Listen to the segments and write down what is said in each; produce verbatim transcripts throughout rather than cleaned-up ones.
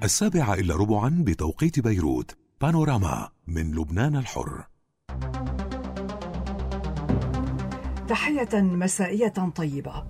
السابعة إلا ربعا بتوقيت بيروت. بانوراما من لبنان الحر. تحية مسائية طيبة.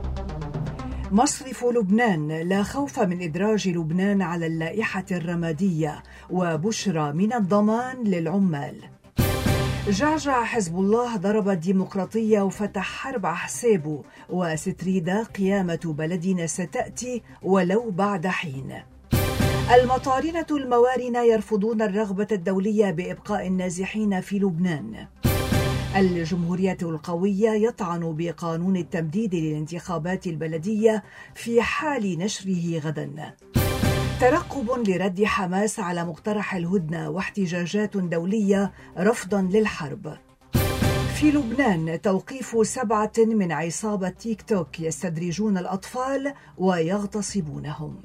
مصرف لبنان: لا خوف من إدراج لبنان على اللائحة الرمادية وبشرى من الضمان للعمال. جعجع: حزب الله ضرب الديمقراطية وفتح حرب على حسابه، وستريدا: قيامة بلدنا ستأتي ولو بعد حين. المطارنة الموارنة يرفضون الرغبة الدولية بإبقاء النازحين في لبنان. الجمهورية القوية يطعن بقانون التمديد للانتخابات البلدية في حال نشره غدا. ترقب لرد حماس على مقترح الهدنة واحتجاجات دولية رفضا للحرب. في لبنان توقيف سبعة من عصابة تيك توك يستدرجون الأطفال ويغتصبونهم.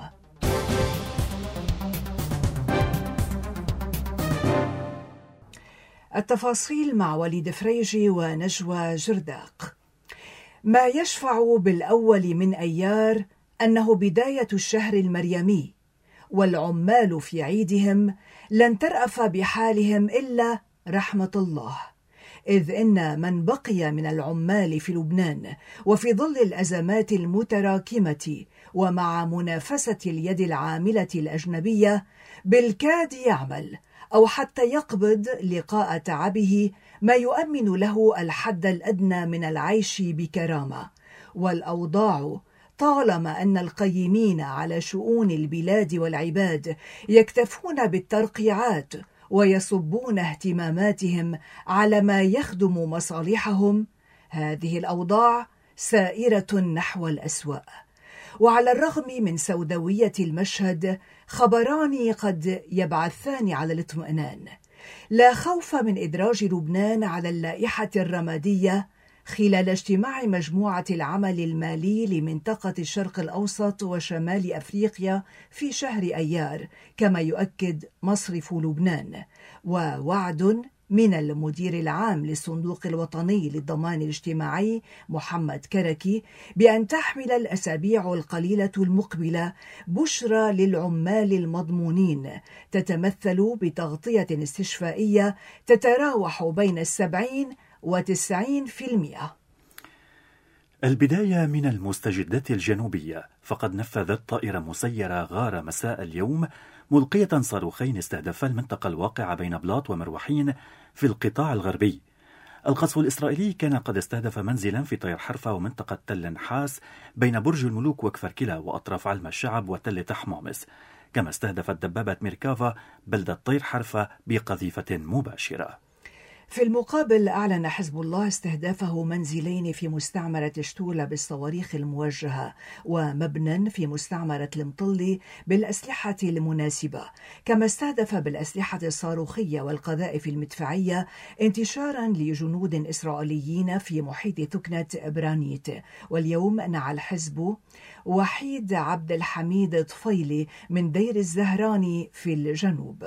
التفاصيل مع وليد فريجي ونجوى جرداق. ما يشفع بالأول من أيار أنه بداية الشهر المريمي، والعمال في عيدهم لن ترأف بحالهم إلا رحمة الله، إذ إن من بقي من العمال في لبنان وفي ظل الأزمات المتراكمة ومع منافسة اليد العاملة الأجنبية بالكاد يعمل أو حتى يقبض لقاء تعبه ما يؤمن له الحد الأدنى من العيش بكرامة. والأوضاع طالما أن القيمين على شؤون البلاد والعباد يكتفون بالترقيعات ويصبون اهتماماتهم على ما يخدم مصالحهم، هذه الأوضاع سائرة نحو الأسوأ. وعلى الرغم من سوداوية المشهد، خبران قد يبعثان على الاطمئنان: لا خوف من إدراج لبنان على اللائحة الرمادية خلال اجتماع مجموعة العمل المالي لمنطقة الشرق الأوسط وشمال أفريقيا في شهر أيار، كما يؤكد مصرف لبنان، ووعد من المدير العام للصندوق الوطني للضمان الاجتماعي محمد كركي بأن تحمل الأسابيع القليلة المقبلة بشرى للعمال المضمونين تتمثل بتغطية استشفائية تتراوح بين السبعين وتسعين في المئة. البداية من المستجدات الجنوبية، فقد نفذت طائرة مسيرة غارة مساء اليوم ملقية صاروخين استهدفا المنطقة الواقعة بين بلاط ومروحين في القطاع الغربي. القصف الإسرائيلي كان قد استهدف منزلا في طير حرفة ومنطقة تل نحاس بين برج الملوك وكفر كلا وأطراف علم الشعب وتل تحمامس، كما استهدفت دبابة ميركافا بلدة طير حرفة بقذيفة مباشرة. في المقابل، أعلن حزب الله استهدافه منزلين في مستعمرة شتولة بالصواريخ الموجهة ومبنى في مستعمرة المطلي بالأسلحة المناسبة، كما استهدف بالأسلحة الصاروخية والقذائف المدفعية انتشارا لجنود إسرائيليين في محيط ثكنة برانيت. واليوم نعى الحزب وحيد عبد الحميد طفيلي من دير الزهراني في الجنوب.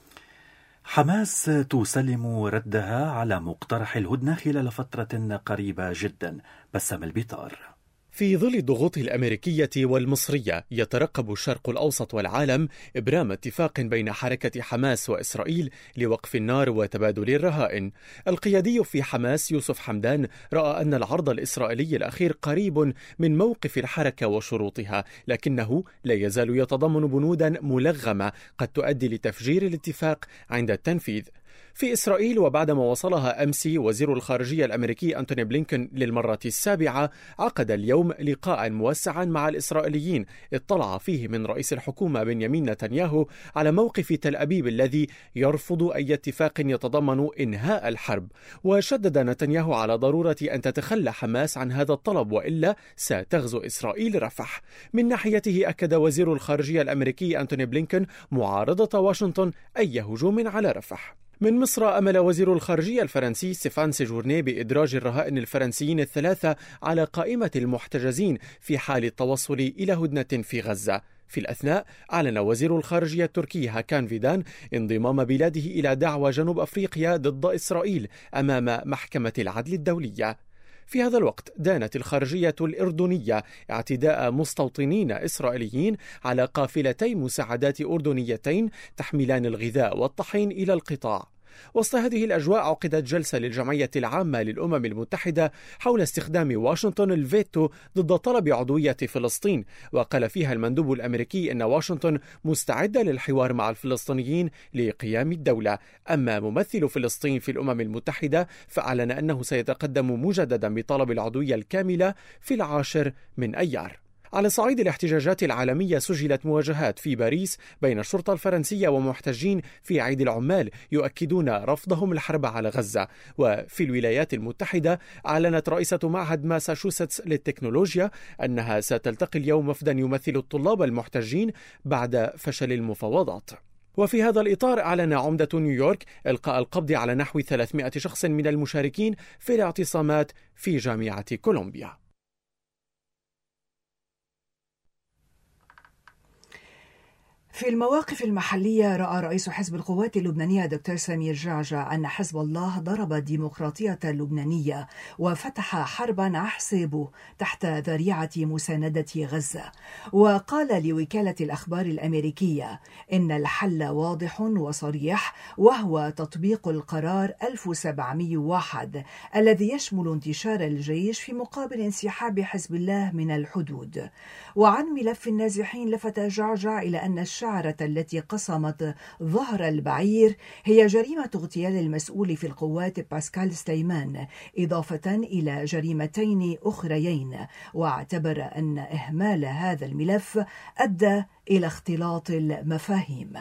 حماس تسلم ردها على مقترح الهدنة خلال فترة قريبة جدا. بسام البطار. في ظل الضغوط الأمريكية والمصرية، يترقب الشرق الأوسط والعالم إبرام اتفاق بين حركة حماس وإسرائيل لوقف النار وتبادل الرهائن. القيادي في حماس يوسف حمدان رأى أن العرض الإسرائيلي الأخير قريب من موقف الحركة وشروطها، لكنه لا يزال يتضمن بنودا ملغمة قد تؤدي لتفجير الاتفاق عند التنفيذ. في إسرائيل، وبعدما وصلها أمس وزير الخارجية الأمريكي أنتوني بلينكن للمرة السابعة، عقد اليوم لقاء موسعا مع الإسرائيليين اطلع فيه من رئيس الحكومة بنيامين نتنياهو على موقف تل أبيب الذي يرفض أي اتفاق يتضمن إنهاء الحرب. وشدد نتنياهو على ضرورة أن تتخلى حماس عن هذا الطلب، وإلا ستغزو إسرائيل رفح. من ناحيته، أكد وزير الخارجية الأمريكي أنتوني بلينكن معارضة واشنطن أي هجوم على رفح. من مصر، أمل وزير الخارجية الفرنسي ستيفان سيجورني بإدراج الرهائن الفرنسيين الثلاثة على قائمة المحتجزين في حال التوصل إلى هدنة في غزة. في الأثناء، أعلن وزير الخارجية التركي هاكان فيدان انضمام بلاده إلى دعوى جنوب أفريقيا ضد إسرائيل أمام محكمة العدل الدولية. في هذا الوقت دانت الخارجية الأردنية اعتداء مستوطنين إسرائيليين على قافلتي مساعدات أردنيتين تحملان الغذاء والطحين إلى القطاع. وسط هذه الأجواء عقدت جلسة للجمعية العامة للأمم المتحدة حول استخدام واشنطن الفيتو ضد طلب عضوية فلسطين، وقال فيها المندوب الأمريكي أن واشنطن مستعدة للحوار مع الفلسطينيين لقيام الدولة. أما ممثل فلسطين في الأمم المتحدة فأعلن أنه سيتقدم مجددا بطلب العضوية الكاملة في العاشر من أيار. على صعيد الاحتجاجات العالمية سجلت مواجهات في باريس بين الشرطة الفرنسية ومحتجين في عيد العمال يؤكدون رفضهم الحرب على غزة. وفي الولايات المتحدة أعلنت رئيسة معهد ماساتشوستس للتكنولوجيا أنها ستلتقي اليوم وفدا يمثل الطلاب المحتجين بعد فشل المفاوضات. وفي هذا الإطار أعلن عمدة نيويورك إلقاء القبض على نحو ثلاثمائة شخص من المشاركين في الاعتصامات في جامعة كولومبيا. في المواقف المحلية، رأى رئيس حزب القوات اللبنانية دكتور سمير جعجع أن حزب الله ضرب الديمقراطية اللبنانية وفتح حربا على حسابه تحت ذريعة مساندة غزة. وقال لوكالة الأخبار الأمريكية إن الحل واضح وصريح، وهو تطبيق القرار ألف وسبعمائة وواحد الذي يشمل انتشار الجيش في مقابل انسحاب حزب الله من الحدود. وعن ملف النازحين لفت جعجع إلى أن الشعرة التي قصمت ظهر البعير هي جريمة اغتيال المسؤول في القوات باسكال سليمان، إضافة إلى جريمتين أخريين، واعتبر أن إهمال هذا الملف أدى إلى اختلاط المفاهيم.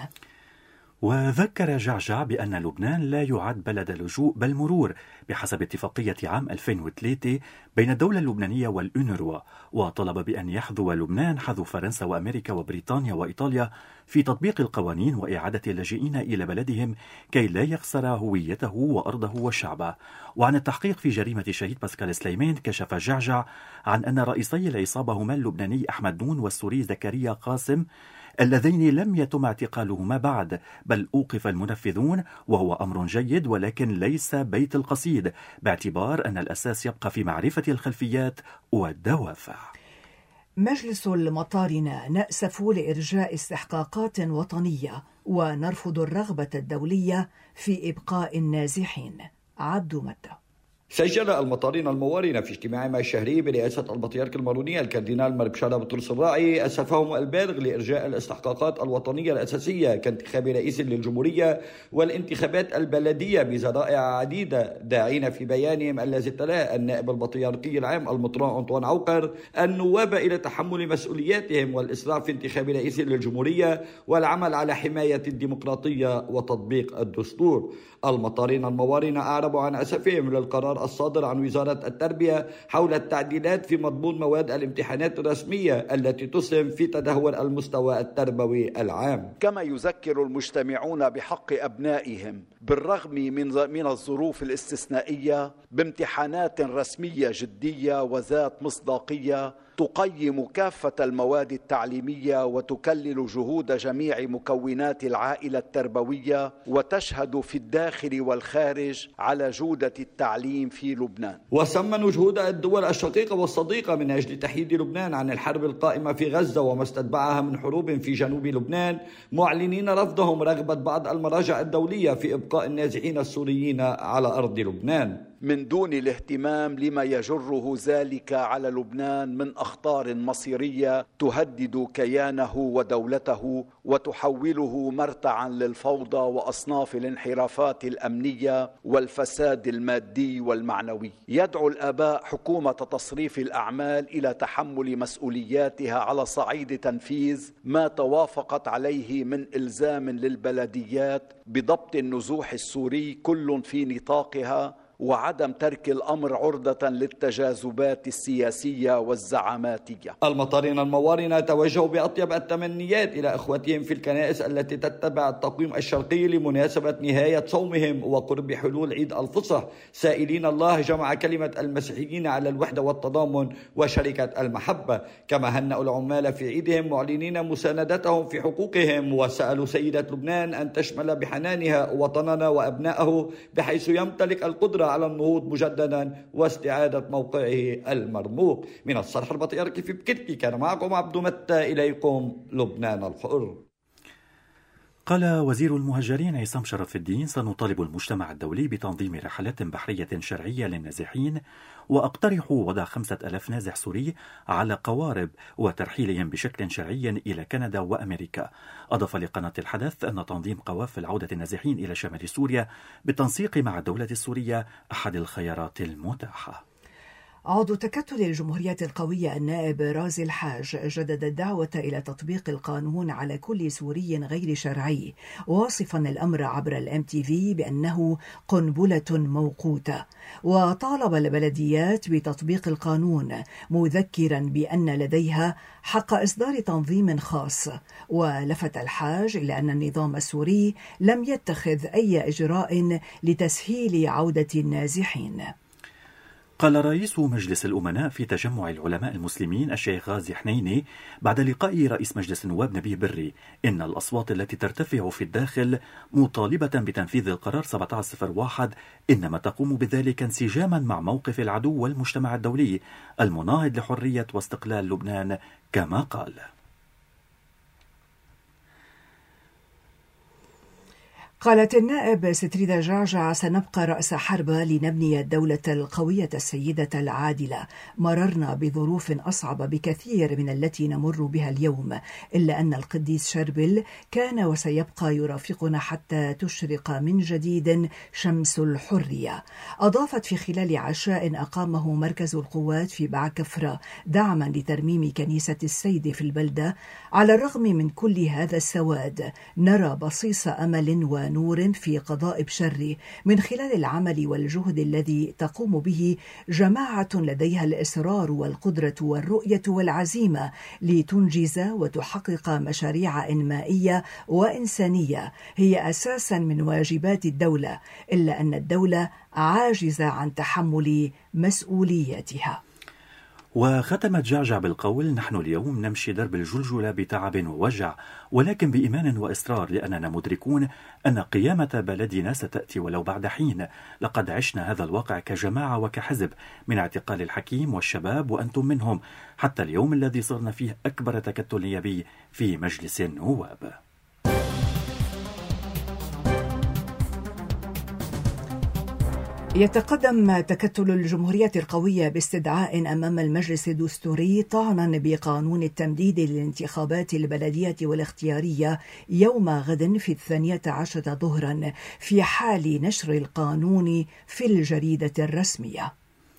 وذكر جعجع بأن لبنان لا يعد بلد لجوء بل مرور بحسب اتفاقية عام ألفين وثلاثة بين الدولة اللبنانية والأونروا، وطلب بأن يحذو لبنان حذو فرنسا وأمريكا وبريطانيا وإيطاليا في تطبيق القوانين وإعادة اللاجئين إلى بلدهم كي لا يخسر هويته وأرضه وشعبه. وعن التحقيق في جريمة الشهيد باسكال سليمان كشف جعجع عن أن رئيسي العصابة هما اللبناني أحمد نون والسوري زكريا قاسم، اللذين لم يتم اعتقالهما بعد بل أوقف المنفذون، وهو أمر جيد ولكن ليس بيت القصيد، باعتبار أن الأساس يبقى في معرفة الخلفيات والدوافع. مجلس المطارنة نأسف لإرجاء استحقاقات وطنية ونرفض الرغبة الدولية في إبقاء النازحين. عبد متى. سجل المطارين الموارنة في اجتماعهما الشهري برئاسة البطريرك الماروني الكاردينال ملك شارع بطرس الراعي أسفهم البالغ لإرجاء الاستحقاقات الوطنية الأساسية كانتخاب رئيس للجمهورية والانتخابات البلدية بذرائع عديدة، داعين في بيانهم الذي تلاه النائب البطريركي العام المطران أنطوان عوقر النواب إلى تحمل مسؤولياتهم والإسراع في انتخاب رئيس للجمهورية والعمل على حماية الديمقراطية وتطبيق الدستور. المطارين الموارنة أعربوا عن أسفهم للقرار الصادر عن وزارة التربية حول التعديلات في مضمون مواد الامتحانات الرسمية التي تسهم في تدهور المستوى التربوي العام. كما يذكر المجتمعون بحق أبنائهم بالرغم من من الظروف الاستثنائية بامتحانات رسمية جدية وذات مصداقية تقيم كافة المواد التعليمية وتكلل جهود جميع مكونات العائلة التربوية وتشهد في الداخل والخارج على جودة التعليم في لبنان. وسمنوا جهود الدول الشقيقة والصديقة من أجل تحييد لبنان عن الحرب القائمة في غزة وما استتبعها من حروب في جنوب لبنان، معلنين رفضهم رغبة بعض المراجع الدولية في إبقاء النازحين السوريين على أرض لبنان من دون الاهتمام لما يجره ذلك على لبنان من أخطار مصيرية تهدد كيانه ودولته وتحوله مرتعا للفوضى وأصناف الانحرافات الأمنية والفساد المادي والمعنوي. يدعو الآباء حكومة تصريف الأعمال إلى تحمل مسؤولياتها على صعيد تنفيذ ما توافقت عليه من إلزام للبلديات بضبط النزوح السوري كل في نطاقها وعدم ترك الأمر عرضة للتجاذبات السياسية والزعاماتية. المطارين الموارنة توجهوا بأطيب التمنيات إلى إخوتهم في الكنائس التي تتبع التقويم الشرقي لمناسبة نهاية صومهم وقرب حلول عيد الفصح، سائلين الله جمع كلمة المسيحيين على الوحدة والتضامن وشركة المحبة. كما هنأوا العمال في عيدهم معلنين مساندتهم في حقوقهم، وسألوا سيدة لبنان أن تشمل بحنانها وطننا وأبنائه بحيث يمتلك القدرة على النهوض مجددا واستعادة موقعه المرموق. من الصرح البطيركي في بكركي كان معكم عبد متى، إليكم لبنان الحر. قال وزير المهاجرين عصام شرف الدين: سنطالب المجتمع الدولي بتنظيم رحلات بحرية شرعية للنازحين، وأقترح وضع خمسة ألاف نازح سوري على قوارب وترحيلهم بشكل شرعي إلى كندا وأمريكا. أضاف لقناة الحدث أن تنظيم قوافل عودة النازحين إلى شمال سوريا بالتنسيق مع الدولة السورية أحد الخيارات المتاحة. عضو تكتل الجمهورية القوية النائب رازي الحاج جدد الدعوة إلى تطبيق القانون على كل سوري غير شرعي، واصفا الأمر عبر الام تي في بأنه قنبلة موقوتة، وطالب البلديات بتطبيق القانون مذكرا بأن لديها حق إصدار تنظيم خاص. ولفت الحاج إلى أن النظام السوري لم يتخذ أي إجراء لتسهيل عودة النازحين. قال رئيس مجلس الأمناء في تجمع العلماء المسلمين الشيخ غازي حنيني بعد لقاء رئيس مجلس النواب نبيه بري إن الأصوات التي ترتفع في الداخل مطالبة بتنفيذ القرار سبعة عشر صفر واحد إنما تقوم بذلك انسجاما مع موقف العدو والمجتمع الدولي المناهض لحرية واستقلال لبنان كما قال. قالت النائب ستريدا جعجع: سنبقى رأس حربة لنبني الدولة القوية السيدة العادلة. مررنا بظروف أصعب بكثير من التي نمر بها اليوم، إلا أن القديس شربل كان وسيبقى يرافقنا حتى تشرق من جديد شمس الحرية. أضافت في خلال عشاء أقامه مركز القوات في بعكفرة دعما لترميم كنيسة السيد في البلدة: على الرغم من كل هذا السواد نرى بصيص أمل و نور في قضاء بشر من خلال العمل والجهد الذي تقوم به جماعة لديها الإصرار والقدرة والرؤية والعزيمة لتنجز وتحقق مشاريع إنمائية وإنسانية هي أساسا من واجبات الدولة، إلا أن الدولة عاجزة عن تحمل مسؤولياتها. وختمت جعجع بالقول: نحن اليوم نمشي درب الجلجلة بتعب ووجع، ولكن بإيمان وإصرار، لأننا مدركون أن قيامة بلدنا ستأتي ولو بعد حين. لقد عشنا هذا الواقع كجماعة وكحزب، من اعتقال الحكيم والشباب وأنتم منهم، حتى اليوم الذي صرنا فيه أكبر تكتل نيابي في مجلس النواب. يتقدم تكتل الجمهورية القوية باستدعاء أمام المجلس الدستوري طعنا بقانون التمديد للانتخابات البلدية والاختيارية يوم غد في الثانية عشرة ظهرا، في حال نشر القانون في الجريدة الرسمية.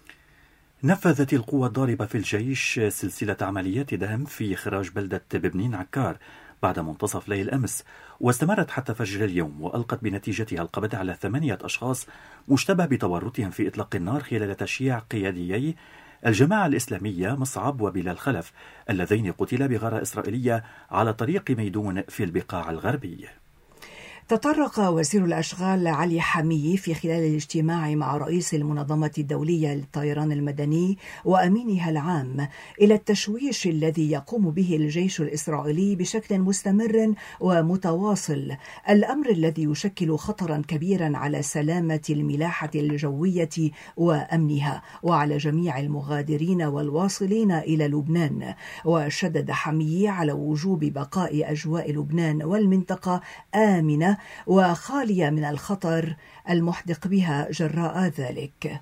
نفذت القوى الضاربة في الجيش سلسلة عمليات دهم في إخراج بلدة ببنين عكار بعد منتصف ليل أمس، واستمرت حتى فجر اليوم، وألقت بنتيجتها القبض على ثمانية أشخاص مشتبه بتورطهم في إطلاق النار خلال تشييع قياديي الجماعة الإسلامية مصعب وبلال خلف، اللذين قتلا بغارة إسرائيلية على طريق ميدون في البقاع الغربي. تطرق وزير الأشغال علي حميي في خلال الاجتماع مع رئيس المنظمة الدولية للطيران المدني وأمينها العام إلى التشويش الذي يقوم به الجيش الإسرائيلي بشكل مستمر ومتواصل، الأمر الذي يشكل خطرا كبيرا على سلامة الملاحة الجوية وأمنها وعلى جميع المغادرين والواصلين إلى لبنان. وشدد حميي على وجوب بقاء أجواء لبنان والمنطقة آمنة وخالية من الخطر المحدق بها جراء ذلك.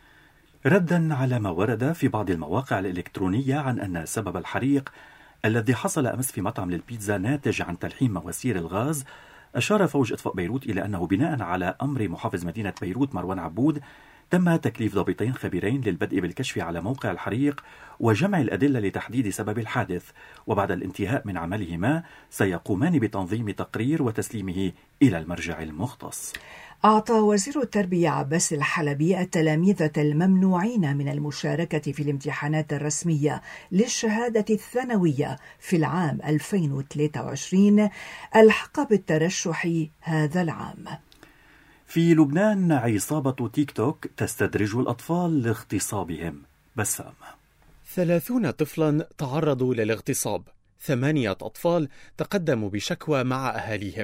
ردا على ما ورد في بعض المواقع الإلكترونية عن أن سبب الحريق الذي حصل أمس في مطعم للبيتزا ناتج عن تلحيم مواسير الغاز، أشار فوج إطفاء بيروت إلى أنه بناء على أمر محافظ مدينة بيروت مروان عبود تم تكليف ضابطين خبيرين للبدء بالكشف على موقع الحريق وجمع الأدلة لتحديد سبب الحادث، وبعد الانتهاء من عملهما سيقومان بتنظيم تقرير وتسليمه إلى المرجع المختص. أعطى وزير التربية عباس الحلبي التلاميذ الممنوعين من المشاركة في الامتحانات الرسمية للشهادة الثانوية في العام ألفين وثلاثة وعشرين الحق بالترشح هذا العام. في لبنان عصابة تيك توك تستدرج الأطفال لاغتصابهم. بسام. ثلاثون طفلا تعرضوا للاغتصاب، ثمانية أطفال تقدموا بشكوى مع أهاليهم،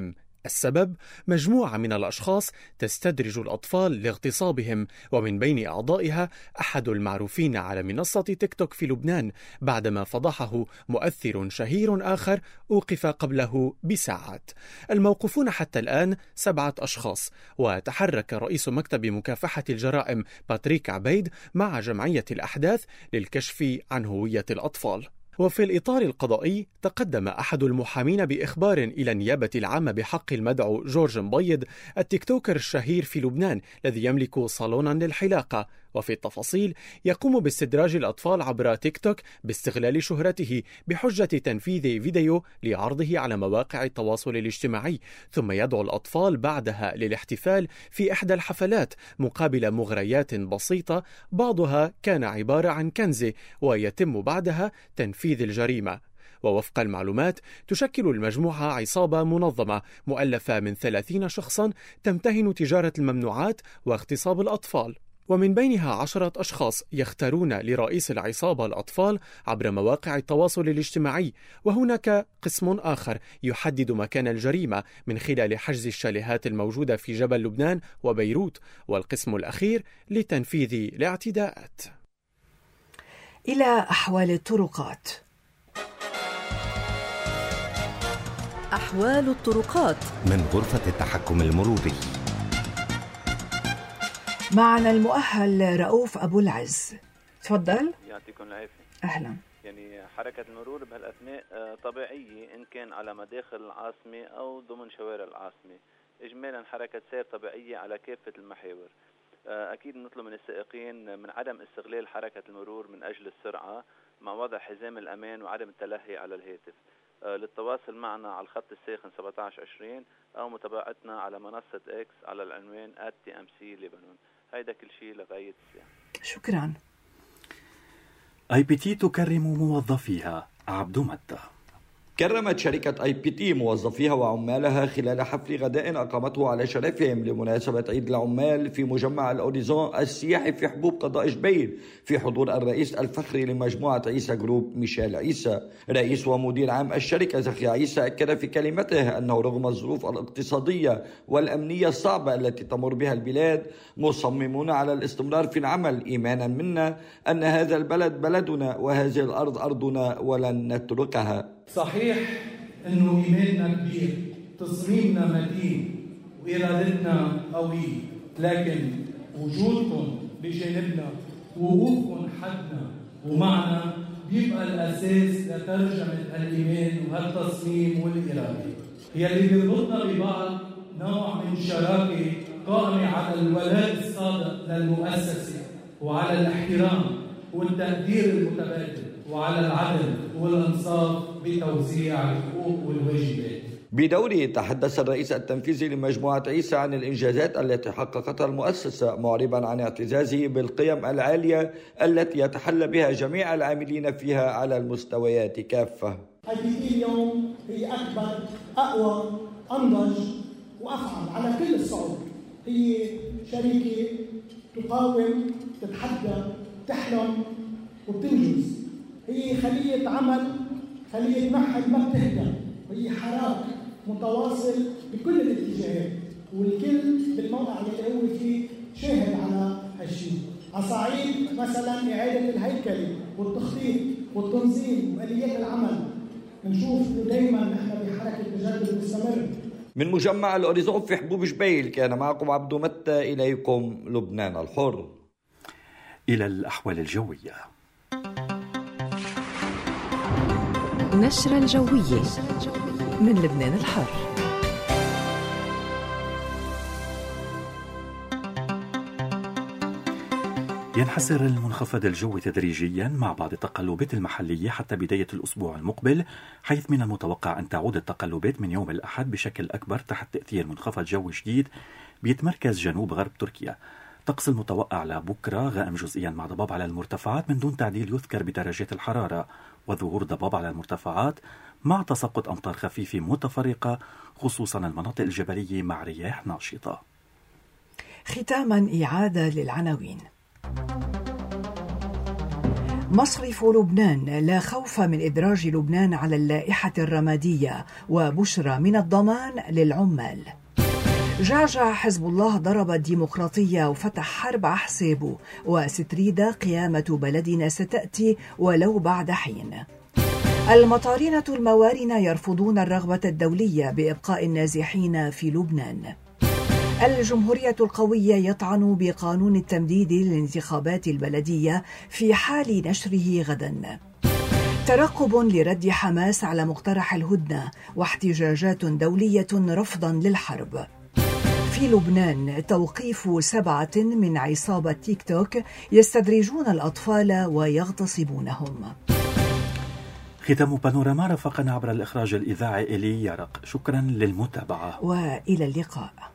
السبب مجموعة من الأشخاص تستدرج الأطفال لاغتصابهم، ومن بين أعضائها أحد المعروفين على منصة تيك توك في لبنان بعدما فضحه مؤثر شهير آخر أوقف قبله بساعات. الموقوفون حتى الآن سبعة أشخاص، وتحرك رئيس مكتب مكافحة الجرائم باتريك عبيد مع جمعية الأحداث للكشف عن هوية الأطفال. وفي الإطار القضائي تقدم أحد المحامين بإخبار إلى النيابة العامة بحق المدعو جورج مبيض التيك توكر الشهير في لبنان الذي يملك صالونا للحلاقة، وفي التفاصيل يقوم باستدراج الأطفال عبر تيك توك باستغلال شهرته بحجة تنفيذ فيديو لعرضه على مواقع التواصل الاجتماعي، ثم يدعو الأطفال بعدها للاحتفال في إحدى الحفلات مقابل مغريات بسيطة بعضها كان عبارة عن كنز، ويتم بعدها تنفيذ الجريمة. ووفق المعلومات تشكل المجموعة عصابة منظمة مؤلفة من ثلاثين شخصا تمتهن تجارة الممنوعات واغتصاب الأطفال، ومن بينها عشرة أشخاص يختارون لرئيس العصابة الأطفال عبر مواقع التواصل الاجتماعي. وهناك قسم آخر يحدد مكان الجريمة من خلال حجز الشاليهات الموجودة في جبل لبنان وبيروت، والقسم الأخير لتنفيذ الاعتداءات. إلى أحوال الطرقات. أحوال الطرقات من غرفة التحكم المروري. معنا المؤهل رؤوف أبو العز، تفضل. يعطيكم العافية. أهلا. يعني حركة المرور بهالأثناء طبيعية إن كان على مداخل العاصمة أو ضمن شوارع العاصمة. إجمالا حركة سير طبيعية على كافة المحاور. أكيد نطلب من السائقين من عدم استغلال حركة المرور من أجل السرعة مع وضع حزام الأمان وعدم التلهي على الهاتف. للتواصل معنا على الخط الساخن سبعة عشر عشرين أو متابعتنا على منصة إكس على العنوان آت تي إم سي لبنان. هيدا كل شيء لغاية الساعة. شكرا. آي بي تي تكرم موظفيها. عبد متى. كرمت شركة آي بي تي موظفيها وعمالها خلال حفل غداء أقامته على شرفهم لمناسبة عيد العمال في مجمع الأوريزون السياحي في حبوب قضاء جبيل في حضور الرئيس الفخري لمجموعة عيسى جروب ميشيل عيسى. رئيس ومدير عام الشركة زكي عيسى أكد في كلمته أنه رغم الظروف الاقتصادية والأمنية الصعبة التي تمر بها البلاد مصممون على الاستمرار في العمل إيمانا منا أن هذا البلد بلدنا وهذه الأرض أرضنا ولن نتركها. صحيح أنه إيماننا كبير، تصميمنا متين وإرادتنا قوية، لكن وجودكم بجانبنا ووقوفكم حدنا ومعنا بيبقى الأساس لترجمة الإيمان وهالتصميم والإرادة. هي اللي بيربطنا ببعض نوع من شراكة قائمة على الولاء الصادق للمؤسسة وعلى الاحترام والتقدير المتبادل وعلى العدل والإنصاف بتوزيع الحقوق والواجبات. بدوره تحدث الرئيس التنفيذي لمجموعة عيسى عن الإنجازات التي حققتها المؤسسة، معربا عن اعتزازه بالقيم العالية التي يتحلى بها جميع العاملين فيها على المستويات كافة. آي بي تي اليوم هي أكبر، أقوى، أنضج وأفعل على كل الصعود. هي شركة تقاوم، تتحدى، تحلم وبتنجز. هي خلية عمل، خلية محل ما بتهدى، وهي حراك متواصل بكل الاتجاهات، والكل بالموقع اللي هو فيه شاهد على هالشيء. على صعيد مثلا إعادة الهيكلة والتخطيط والتنظيم وآليات العمل، بنشوف إنه دايما نحن بحركة تجدد مستمر. من مجمع الأوريزون في حبوب جبيل كان معكم عبد متى، إليكم لبنان الحر. إلى الأحوال الجوية. نشرة الجوية من لبنان الحر. ينحسر المنخفض الجوي تدريجيا مع بعض التقلبات المحلية حتى بداية الأسبوع المقبل، حيث من المتوقع أن تعود التقلبات من يوم الأحد بشكل أكبر تحت تأثير منخفض جوي جديد بيتمركز جنوب غرب تركيا. طقس المتوقع لبكرة غائم جزئيا مع ضباب على المرتفعات من دون تعديل يذكر بدرجات الحرارة، وظهور ضباب على المرتفعات مع تساقط أمطار خفيفة متفرقة خصوصا المناطق الجبلية مع رياح ناشطة. ختاما إعادة للعناوين. مصرف لبنان: لا خوف من إدراج لبنان على اللائحة الرمادية وبشرى من الضمان للعمال. جعجع حزب الله ضرب الديمقراطية وفتح حرب على حسابه، وستريدا قيامة بلدنا ستأتي ولو بعد حين. المطارنة الموارنة يرفضون الرغبة الدولية بإبقاء النازحين في لبنان. الجمهورية القوية يطعن بقانون التمديد للانتخابات البلدية في حال نشره غدا. ترقب لرد حماس على مقترح الهدنة واحتجاجات دولية رفضا للحرب. في لبنان توقيف سبعة من عصابة تيك توك يستدرجون الأطفال ويغتصبونهم. ختام بانوراما رافقنا عبر الإخراج الإذاعي إلي يارق. شكرا للمتابعة وإلى اللقاء.